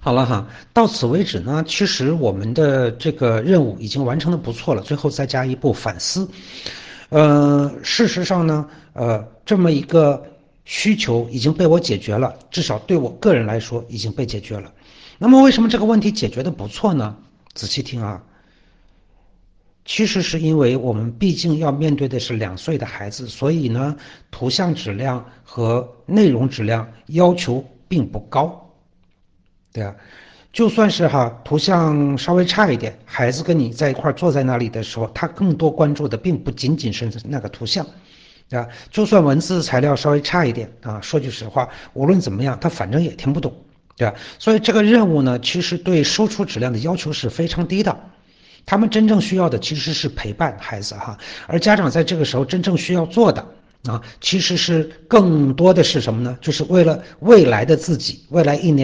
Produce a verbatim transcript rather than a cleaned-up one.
好了哈，到此为止呢，其实我们的这个任务已经完成的不错了。最后再加一步反思。呃，事实上呢，呃，这么一个需求已经被我解决了，至少对我个人来说已经被解决了。那么为什么这个问题解决的不错呢？仔细听啊，其实是因为我们毕竟要面对的是两岁的孩子，所以呢，图像质量和内容质量要求并不高。对啊，就算是哈图像稍微差一点，孩子跟你在一块坐在那里的时候，他更多关注的并不仅仅是那个图像，对吧？就算文字材料稍微差一点啊，说句实话，无论怎么样，他反正也听不懂，对吧？所以这个任务呢，其实对输出质量的要求是非常低的。他们真正需要的其实是陪伴孩子哈，而家长在这个时候真正需要做的啊，其实是更多的是什么呢？就是为了未来的自己，未来一年。